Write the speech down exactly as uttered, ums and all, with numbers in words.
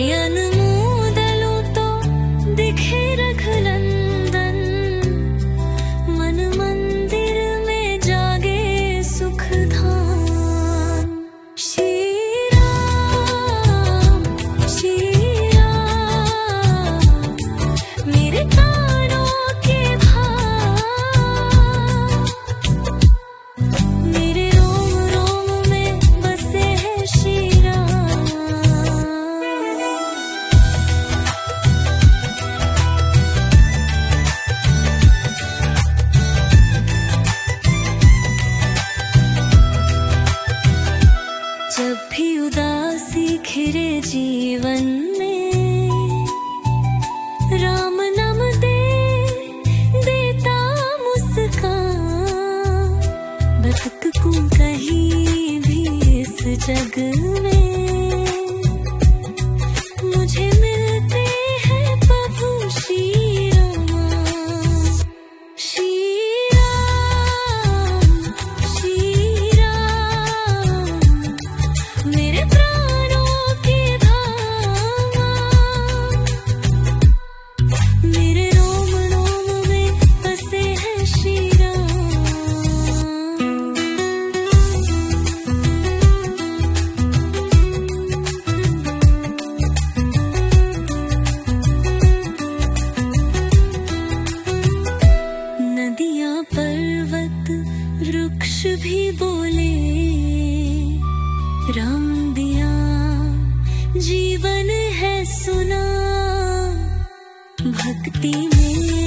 अनमोदलो तो दिखे रघुनंदन, मन मंदिर में जागे सुख धाम। श्री राम श्री राम मेरे कानों के भाव, मेरे रोम रोम में बसे हैं श्री राम। जब भी उदासी घिरे जीवन में, राम नाम दे देता मुस्कान। भटकूं कहीं भी इस जग में, मुझे मिलते हैं प्रभु श्री राम। श्री राम श्री राम मेरे प्राणों के भावा, मेरे रोम रोम में बसे हैं श्री राम। नदियाँ पर्वत वृक्ष भी बोले, राम दिया जीवन है सुना। भक्ति में